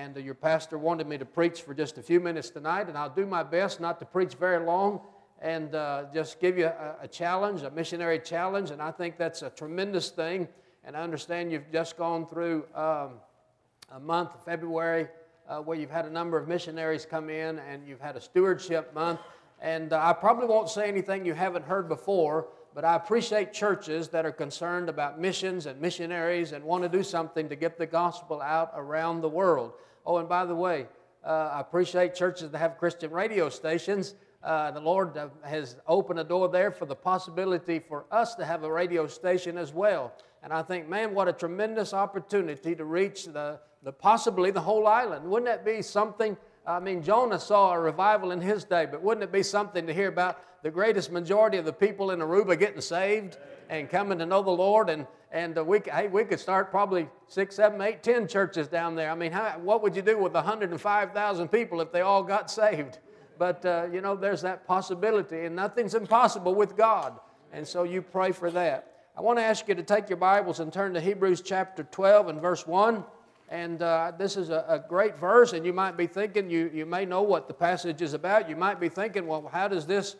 and your pastor wanted me to preach for just a few minutes tonight, and I'll do my best not to preach very long and just give you a challenge, a missionary challenge, and I think that's a tremendous thing. And I understand you've just gone through a month, February, where you've had a number of missionaries come in, and you've had a stewardship month. And I probably won't say anything you haven't heard before, but I appreciate churches that are concerned about missions and missionaries and want to do something to get the gospel out around the world. Oh, and by the way, I appreciate churches that have Christian radio stations. The Lord has opened a door there for the possibility for us to have a radio station as well. And I think, man, what a tremendous opportunity to reach possibly the whole island. Wouldn't that be something? I mean, Jonah saw a revival in his day, but wouldn't it be something to hear about the greatest majority of the people in Aruba getting saved and coming to know the Lord? And we could start probably 6, 7, 8, 10 churches down there. I mean, what would you do with 105,000 people if they all got saved? But, there's that possibility, and nothing's impossible with God. And so you pray for that. I want to ask you to take your Bibles and turn to Hebrews chapter 12 and verse 1. And this is a great verse, and you might be thinking, you may know what the passage is about. You might be thinking, well, how does this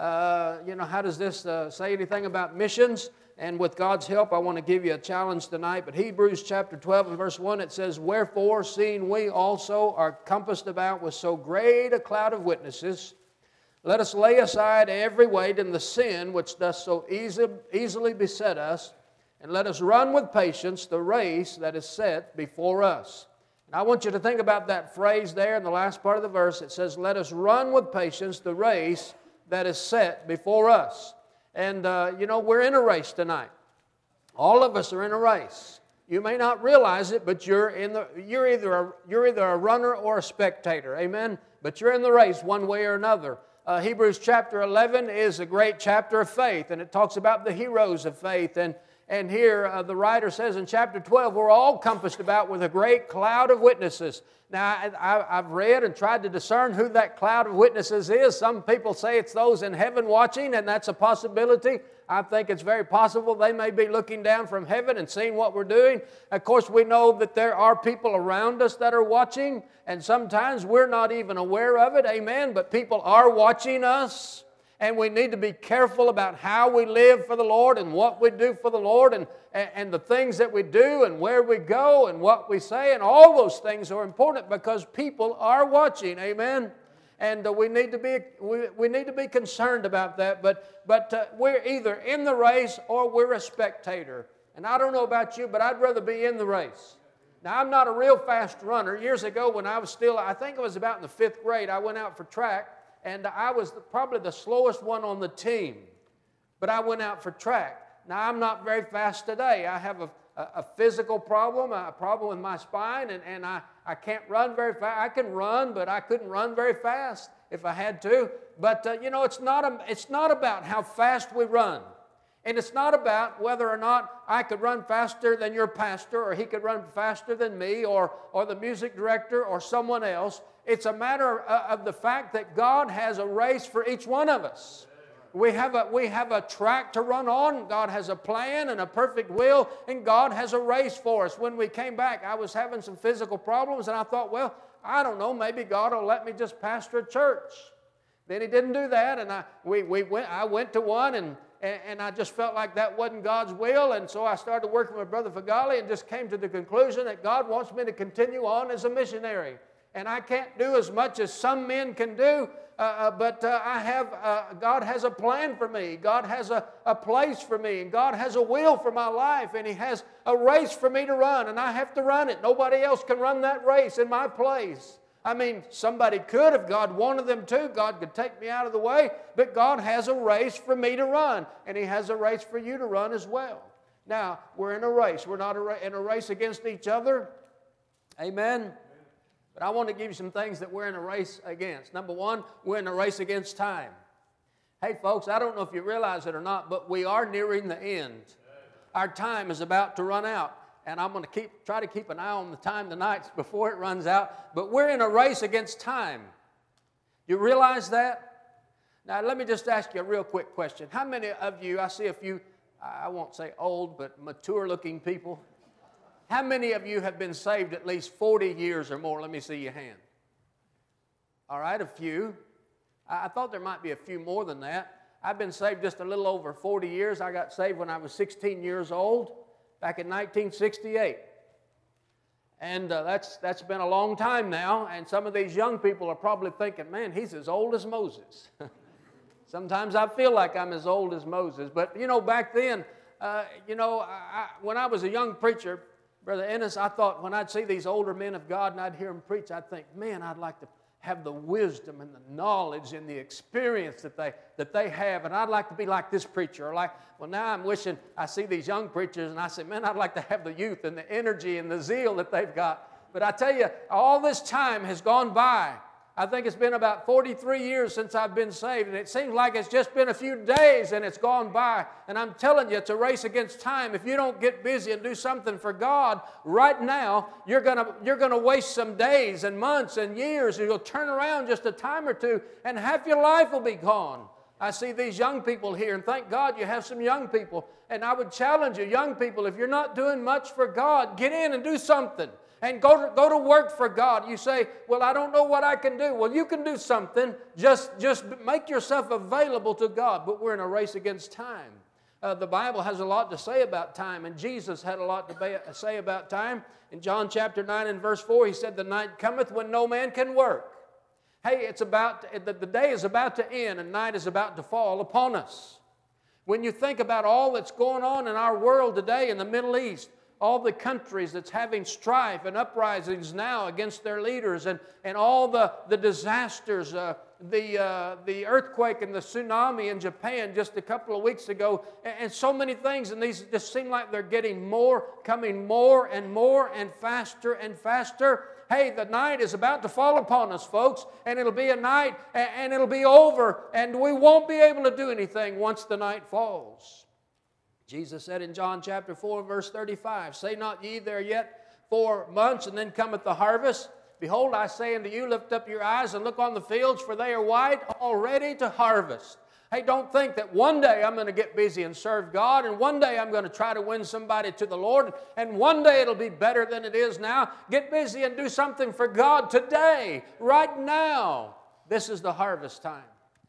say anything about missions? And with God's help, I want to give you a challenge tonight. But Hebrews chapter 12 and verse 1, it says, "Wherefore, seeing we also are compassed about with so great a cloud of witnesses, let us lay aside every weight and the sin which doth so easily beset us, and let us run with patience the race that is set before us." And I want you to think about that phrase there in the last part of the verse. It says, "Let us run with patience the race that is set before us." And, we're in a race tonight. All of us are in a race. You may not realize it, but you're either a runner or a spectator. Amen? But you're in the race one way or another. Hebrews chapter 11 is a great chapter of faith, and it talks about the heroes of faith. And here the writer says in chapter 12, we're all compassed about with a great cloud of witnesses. Now, I've read and tried to discern who that cloud of witnesses is. Some people say it's those in heaven watching, and that's a possibility. I think it's very possible they may be looking down from heaven and seeing what we're doing. Of course, we know that there are people around us that are watching, and sometimes we're not even aware of it, amen, but people are watching us. And we need to be careful about how we live for the Lord and what we do for the Lord and the things that we do and where we go and what we say. And all those things are important because people are watching. Amen? And we need to be concerned about that. But we're either in the race or we're a spectator. And I don't know about you, but I'd rather be in the race. Now, I'm not a real fast runner. Years ago when I was I think it was about in the 5th grade, I went out for track. And I was probably the slowest one on the team. But I went out for track. Now, I'm not very fast today. I have a physical problem, a problem with my spine, and I can't run very fast. I can run, but I couldn't run very fast if I had to. But, it's not about how fast we run. And it's not about whether or not I could run faster than your pastor, or he could run faster than me, or the music director, or someone else. It's a matter of the fact that God has a race for each one of us. We have a track to run on. God has a plan and a perfect will, and God has a race for us. When we came back, I was having some physical problems, and I thought, well, I don't know, maybe God will let me just pastor a church. Then He didn't do that, and I went to one, and I just felt like that wasn't God's will, and so I started working with Brother Fagali and just came to the conclusion that God wants me to continue on as a missionary. And I can't do as much as some men can do, but God has a plan for me. God has a place for me, and God has a will for my life, and He has a race for me to run, and I have to run it. Nobody else can run that race in my place. I mean, somebody could if God wanted them to. God could take me out of the way, but God has a race for me to run, and He has a race for you to run as well. Now, we're in a race. We're not in a race against each other. Amen? But I want to give you some things that we're in a race against. Number one, we're in a race against time. Hey, folks, I don't know if you realize it or not, but we are nearing the end. Our time is about to run out. And I'm going to try to keep an eye on the time tonight before it runs out. But we're in a race against time. You realize that? Now, let me just ask you a real quick question. How many of you, I see a few, I won't say old, but mature-looking people. How many of you have been saved at least 40 years or more? Let me see your hand. All right, a few. I thought there might be a few more than that. I've been saved just a little over 40 years. I got saved when I was 16 years old, back in 1968. And that's been a long time now, and some of these young people are probably thinking, man, he's as old as Moses. Sometimes I feel like I'm as old as Moses. But, back then, when I was a young preacher, Brother Ennis, I thought when I'd see these older men of God and I'd hear them preach, I'd think, man, I'd like to have the wisdom and the knowledge and the experience that they have, and I'd like to be like this preacher. Or now I'm wishing I see these young preachers, and I say, man, I'd like to have the youth and the energy and the zeal that they've got. But I tell you, all this time has gone by. I think it's been about 43 years since I've been saved, and it seems like it's just been a few days and it's gone by. And I'm telling you, it's a race against time. If you don't get busy and do something for God right now, you're gonna waste some days and months and years, and you'll turn around just a time or two, and half your life will be gone. I see these young people here, and thank God you have some young people. And I would challenge you, young people, if you're not doing much for God, get in and do something. And go to work for God. You say, well, I don't know what I can do. Well, you can do something. Just make yourself available to God. But we're in a race against time. The Bible has a lot to say about time, and Jesus had a lot to say about time. In John chapter 9 and verse 4, he said, the night cometh when no man can work. Hey, the day is about to end, and night is about to fall upon us. When you think about all that's going on in our world today in the Middle East, all the countries that's having strife and uprisings now against their leaders, and all the disasters, the earthquake and the tsunami in Japan just a couple of weeks ago, and so many things, and these just seem like they're coming more and faster and faster. Hey, the night is about to fall upon us, folks, and it'll be a night, and it'll be over, and we won't be able to do anything once the night falls. Jesus said in John chapter 4, verse 35, say not ye there yet 4 months, and then cometh the harvest. Behold, I say unto you, lift up your eyes and look on the fields, for they are white, already to harvest. Hey, don't think that one day I'm going to get busy and serve God, and one day I'm going to try to win somebody to the Lord, and one day it'll be better than it is now. Get busy and do something for God today, right now. This is the harvest time.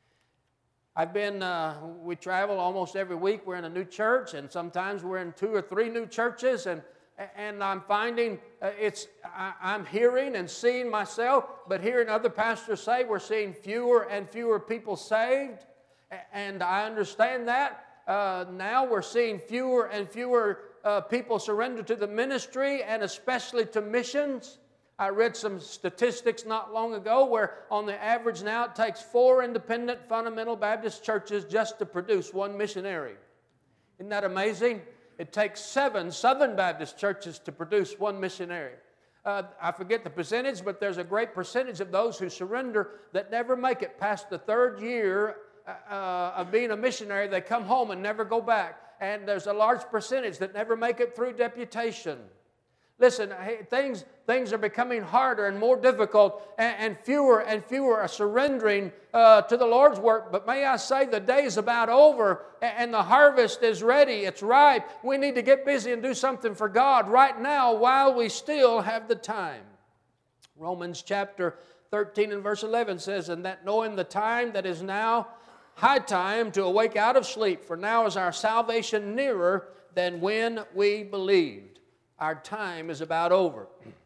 We travel almost every week. We're in a new church, and sometimes we're in 2 or 3 new churches, and I'm finding I'm hearing and seeing myself, but hearing other pastors say we're seeing fewer and fewer people saved, and I understand that. Now we're seeing fewer and fewer people surrender to the ministry, and especially to missions. I read some statistics not long ago where on the average now it takes 4 independent fundamental Baptist churches just to produce 1 missionary. Isn't that amazing? It takes 7 Southern Baptist churches to produce 1 missionary. I forget the percentage, but there's a great percentage of those who surrender that never make it past the 3rd year of being a missionary. They come home and never go back. And there's a large percentage that never make it through deputation. Listen, things are becoming harder and more difficult, and fewer are surrendering to the Lord's work. But may I say, the day is about over, and the harvest is ready. It's ripe. We need to get busy and do something for God right now while we still have the time. Romans chapter 13 and verse 11 says, and that knowing the time that is now high time to awake out of sleep, for now is our salvation nearer than when we believed. Our time is about over.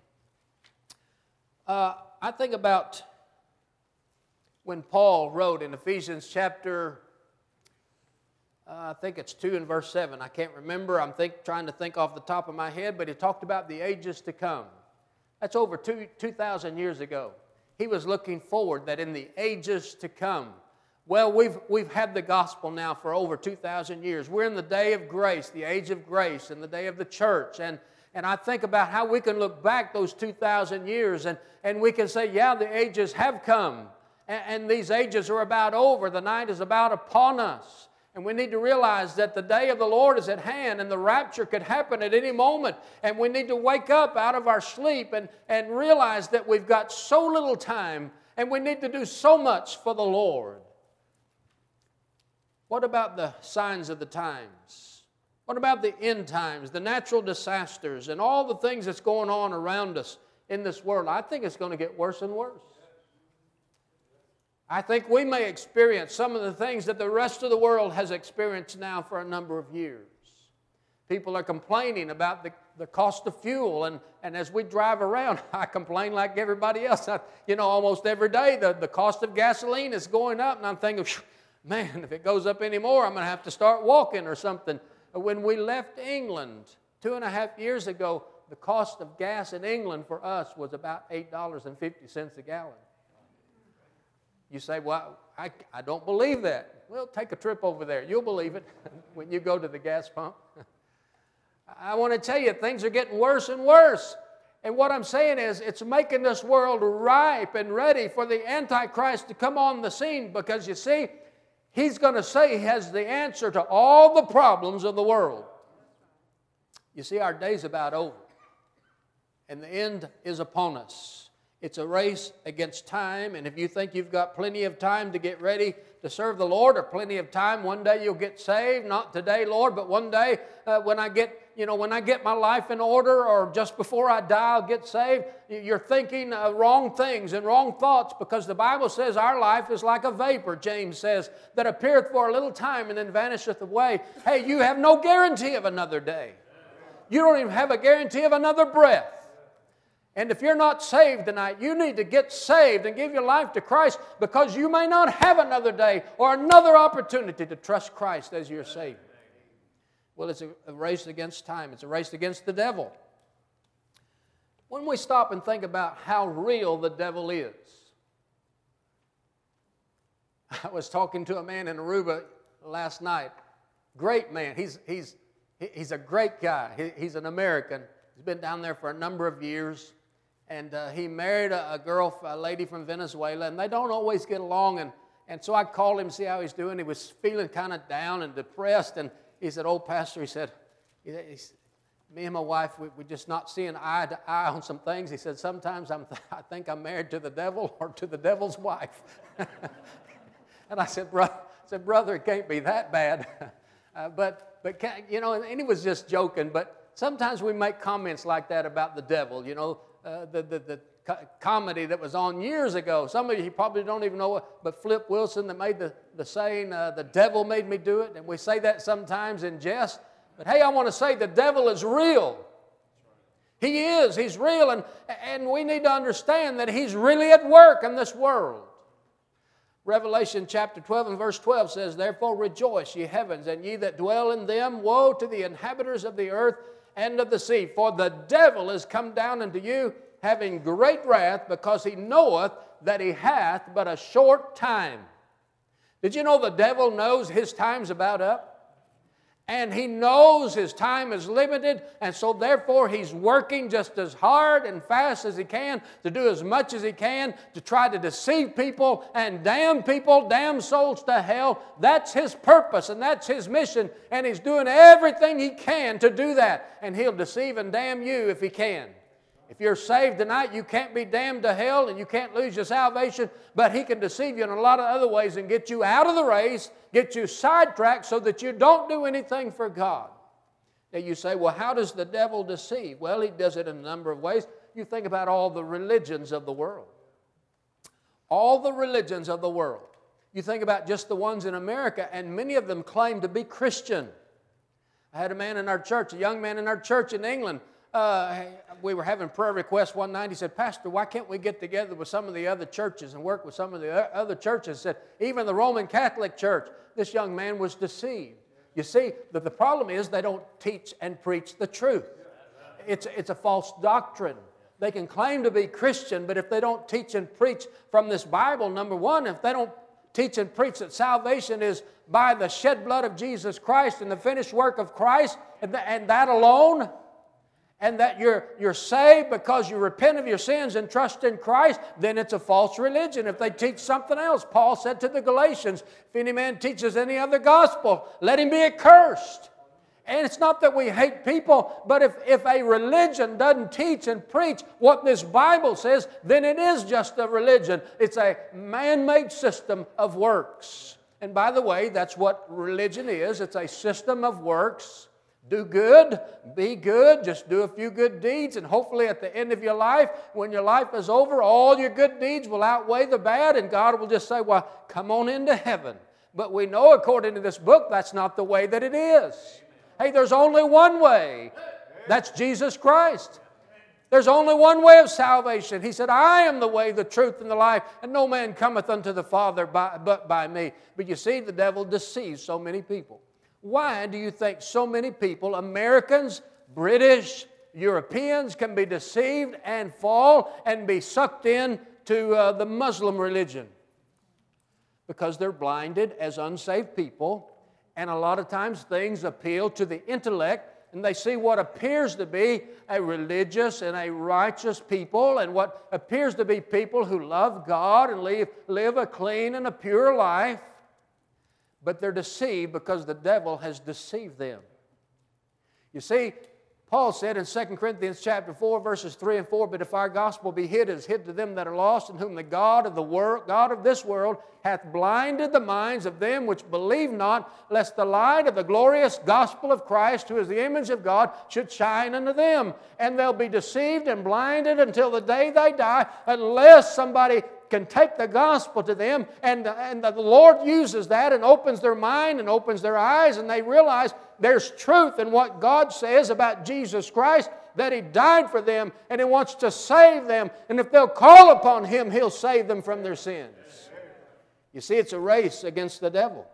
I think about when Paul wrote in Ephesians chapter, I think it's 2 and verse 7. I can't remember. I'm trying to think off the top of my head, but he talked about the ages to come. That's over 2,000 years ago. He was looking forward that in the ages to come. Well, we've had the gospel now for over 2,000 years. We're in the day of grace, the age of grace, and the day of the church. And I think about how we can look back those 2,000 years and we can say, yeah, the ages have come. And these ages are about over. The night is about upon us. And we need to realize that the day of the Lord is at hand, and the rapture could happen at any moment. And we need to wake up out of our sleep and realize that we've got so little time, and we need to do so much for the Lord. What about the signs of the times? What about the end times, the natural disasters, and all the things that's going on around us in this world? I think it's going to get worse and worse. I think we may experience some of the things that the rest of the world has experienced now for a number of years. People are complaining about the cost of fuel, and as we drive around, I complain like everybody else. Almost every day the cost of gasoline is going up, and I'm thinking, man, if it goes up anymore, I'm going to have to start walking or something. When we left England 2.5 years ago, the cost of gas in England for us was about $8.50 a gallon. You say, well, I don't believe that. Well, take a trip over there. You'll believe it when you go to the gas pump. I want to tell you, things are getting worse and worse. And what I'm saying is, it's making this world ripe and ready for the Antichrist to come on the scene, because you see, he's going to say he has the answer to all the problems of the world. You see, our day's about over, and the end is upon us. It's a race against time, and if you think you've got plenty of time to get ready to serve the Lord, or plenty of time, one day you'll get saved. Not today, Lord, but one day when I get my life in order, or just before I die, I'll get saved. You're thinking wrong things and wrong thoughts, because the Bible says our life is like a vapor, James says, that appeareth for a little time and then vanisheth away. Hey, you have no guarantee of another day. You don't even have a guarantee of another breath. And if you're not saved tonight, you need to get saved and give your life to Christ, because you may not have another day or another opportunity to trust Christ as your Savior. Well, it's a race against time. It's a race against the devil. When we stop and think about how real the devil is, I was talking to a man in Aruba last night. Great man. He's a great guy. He's an American. He's been down there for a number of years. And he married a lady from Venezuela, and they don't always get along. And so I called him to see how he's doing. He was feeling kind of down and depressed. And he said, "Oh, Pastor," he said, "me and my wife, we're just not seeing eye to eye on some things." He said, "Sometimes I think I'm married to the devil or to the devil's wife." And I said, "Brother, it can't be that bad." And he was just joking. But sometimes we make comments like that about the devil, the comedy that was on years ago. Some of you probably don't even know it, but Flip Wilson that made the saying, "The devil made me do it." And we say that sometimes in jest. But hey, I want to say the devil is real. He is. He's real. And we need to understand that he's really at work in this world. Revelation chapter 12 and verse 12 says, "Therefore rejoice, ye heavens, and ye that dwell in them. Woe to the inhabitants of the earth and of the sea. For the devil is come down unto you, having great wrath, because he knoweth that he hath but a short time." Did you know the devil knows his time's about up? And he knows his time is limited, and so therefore he's working just as hard and fast as he can to do as much as he can to try to deceive people and damn souls to hell. That's his purpose and that's his mission, and he's doing everything he can to do that. And he'll deceive and damn you if he can. If you're saved tonight, you can't be damned to hell and you can't lose your salvation, but he can deceive you in a lot of other ways and get you out of the race, get you sidetracked so that you don't do anything for God. Now you say, well, how does the devil deceive? Well, he does it in a number of ways. You think about all the religions of the world. All the religions of the world. You think about just the ones in America, and many of them claim to be Christian. I had a man in our church, a young man in our church in England. We were having prayer requests one night. He said, "Pastor, why can't we get together with some of the other churches and work with some of the other churches?" He said, "Even the Roman Catholic Church." This young man was deceived. You see, the problem is they don't teach and preach the truth. It's a false doctrine. They can claim to be Christian, but if they don't teach and preach from this Bible, number one, if they don't teach and preach that salvation is by the shed blood of Jesus Christ and the finished work of Christ, and that alone, and that you're saved because you repent of your sins and trust in Christ, then it's a false religion. If they teach something else, Paul said to the Galatians, "If any man teaches any other gospel, let him be accursed." And it's not that we hate people, but if a religion doesn't teach and preach what this Bible says, then it is just a religion. It's a man-made system of works. And by the way, that's what religion is. It's a system of works Do good, be good, just do a few good deeds, and hopefully at the end of your life, when your life is over, all your good deeds will outweigh the bad, and God will just say, well, come on into heaven. But we know, according to this book, that's not the way that it is. Hey, there's only one way. That's Jesus Christ. There's only one way of salvation. He said, I am the way, the truth, and the life, and no man cometh unto the Father but by me. But you see, the devil deceives so many people. Why do you think so many people, Americans, British, Europeans, can be deceived and fall and be sucked into the Muslim religion? Because they're blinded as unsaved people, and a lot of times things appeal to the intellect, and they see what appears to be a religious and a righteous people, and what appears to be people who love God and live a clean and a pure life. But they're deceived because the devil has deceived them. You see, Paul said in 2 Corinthians chapter 4, verses 3 and 4, but if our gospel be hid, it is hid to them that are lost, in whom the God of this world hath blinded the minds of them which believe not, lest the light of the glorious gospel of Christ, who is the image of God, should shine unto them. And they'll be deceived and blinded until the day they die, unless somebody can take the gospel to them, and the Lord uses that and opens their mind and opens their eyes, and they realize there's truth in what God says about Jesus Christ, that He died for them and He wants to save them, and if they'll call upon Him, He'll save them from their sins. You see, it's a race against the devil.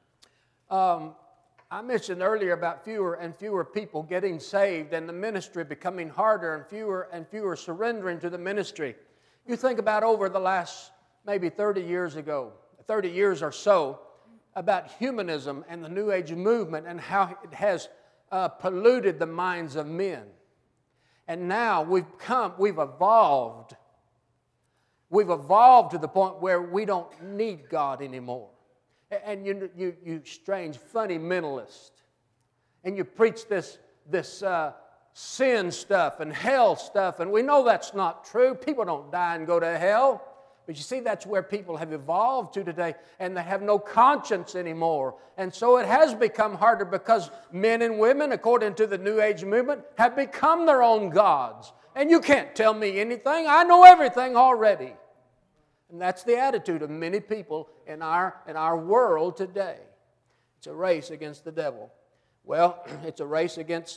I mentioned earlier about fewer and fewer people getting saved and the ministry becoming harder and fewer surrendering to the ministry. You think about over the last maybe 30 years or so, about humanism and the New Age movement and how it has polluted the minds of men. And now we've evolved. We've evolved to the point where we don't need God anymore. And you strange, funny mentalist. And you preach this sin stuff and hell stuff, and we know that's not true. People don't die and go to hell. But you see, that's where people have evolved to today, and they have no conscience anymore. And so it has become harder because men and women, according to the New Age movement, have become their own gods. And you can't tell me anything. I know everything already. And that's the attitude of many people in our world today. It's a race against the devil. Well, it's a race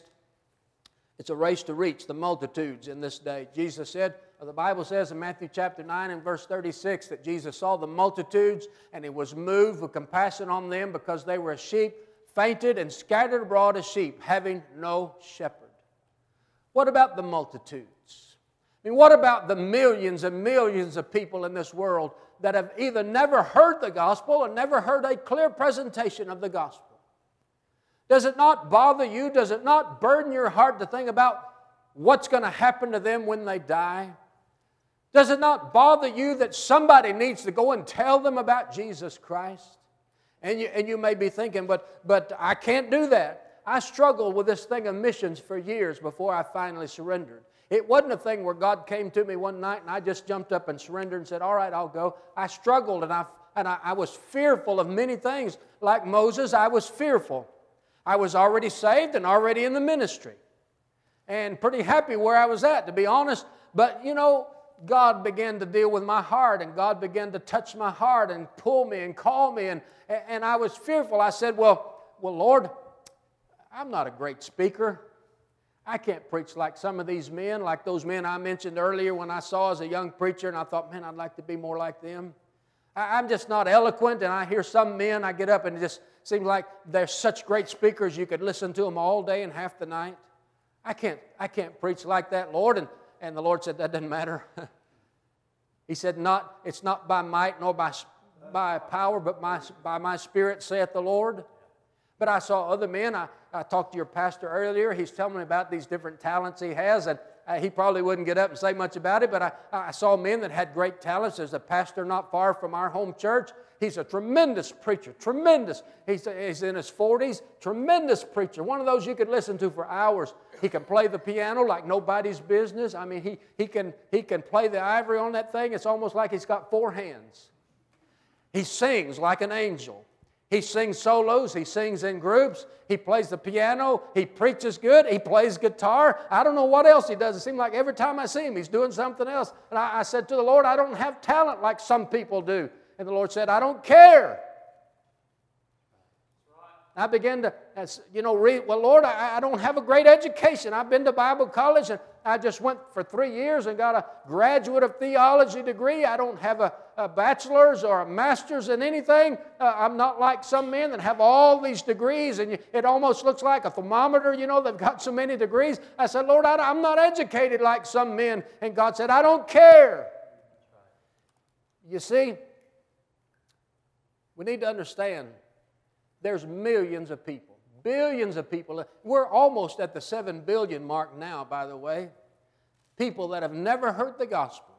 to reach the multitudes in this day. Jesus said, the Bible says in Matthew chapter 9 and verse 36 that Jesus saw the multitudes and He was moved with compassion on them because they were as sheep, fainted and scattered abroad as sheep, having no shepherd. What about the multitudes? I mean, what about the millions and millions of people in this world that have either never heard the gospel or never heard a clear presentation of the gospel? Does it not bother you? Does it not burden your heart to think about what's going to happen to them when they die? Does it not bother you that somebody needs to go and tell them about Jesus Christ? And you may be thinking, but I can't do that. I struggled with this thing of missions for years before I finally surrendered. It wasn't a thing where God came to me one night and I just jumped up and surrendered and said, all right, I'll go. I struggled and I was fearful of many things. Like Moses, I was fearful. I was already saved and already in the ministry. And pretty happy where I was at, to be honest. But, you know, God began to deal with my heart, and God began to touch my heart and pull me and call me. And I was fearful. I said, well, Lord, I'm not a great speaker. I can't preach like some of these men, like those men I mentioned earlier when I saw as a young preacher, and I thought, man, I'd like to be more like them. I'm just not eloquent, and I hear some men, I get up and it just seems like they're such great speakers you could listen to them all day and half the night. I can't preach like that, Lord. And the Lord said, that doesn't matter. He said, it's not by might nor by power, but by my Spirit, saith the Lord. But I saw other men. I talked to your pastor earlier. He's telling me about these different talents he has, and he probably wouldn't get up and say much about it, but I saw men that had great talents. There's a pastor not far from our home church. He's a tremendous preacher, tremendous. He's in his 40s, tremendous preacher. One of those you could listen to for hours. He can play the piano like nobody's business. I mean, he can play the ivory on that thing. It's almost like he's got four hands. He sings like an angel. He sings solos. He sings in groups. He plays the piano. He preaches good. He plays guitar. I don't know what else he does. It seems like every time I see him, he's doing something else. And I said to the Lord, I don't have talent like some people do. And the Lord said, I don't care. I began to, read, well, Lord, I don't have a great education. I've been to Bible college, and I just went for 3 years and got a graduate of theology degree. I don't have a bachelor's or a master's in anything. I'm not like some men that have all these degrees, and it almost looks like a thermometer, they've got so many degrees. I said, Lord, I'm not educated like some men. And God said, I don't care. You see, we need to understand there's millions of people, billions of people. We're almost at the 7 billion mark now, by the way. People that have never heard the gospel.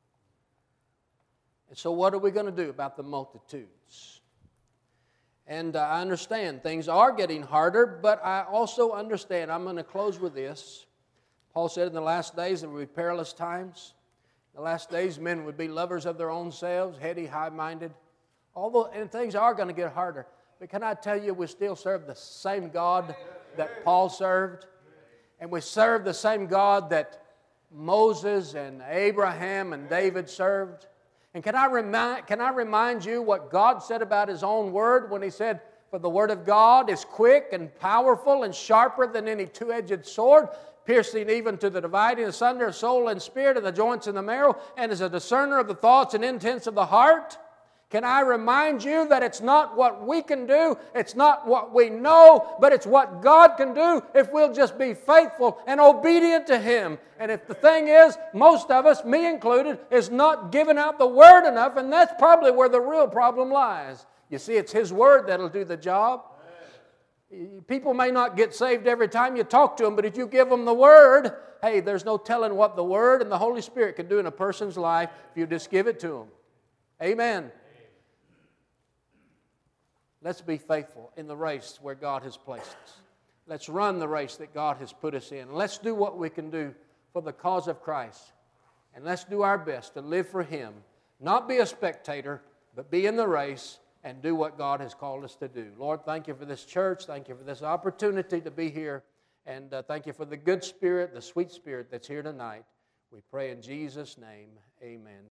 And so what are we going to do about the multitudes? And I understand things are getting harder, but I also understand, I'm going to close with this. Paul said in the last days there would be perilous times. In the last days men would be lovers of their own selves, heady, high-minded. And things are going to get harder. But can I tell you, we still serve the same God that Paul served? And we serve the same God that Moses and Abraham and David served? And can I remind you what God said about His own Word when He said, for the Word of God is quick and powerful and sharper than any two-edged sword, piercing even to the dividing asunder of soul and spirit and the joints and the marrow, and is a discerner of the thoughts and intents of the heart? Can I remind you that it's not what we can do, it's not what we know, but it's what God can do if we'll just be faithful and obedient to Him. And if the thing is, most of us, me included, is not giving out the Word enough, and that's probably where the real problem lies. You see, it's His Word that'll do the job. People may not get saved every time you talk to them, but if you give them the Word, hey, there's no telling what the Word and the Holy Spirit can do in a person's life if you just give it to them. Amen. Let's be faithful in the race where God has placed us. Let's run the race that God has put us in. Let's do what we can do for the cause of Christ. And let's do our best to live for Him. Not be a spectator, but be in the race and do what God has called us to do. Lord, thank You for this church. Thank You for this opportunity to be here. And thank You for the good spirit, the sweet spirit that's here tonight. We pray in Jesus' name, amen.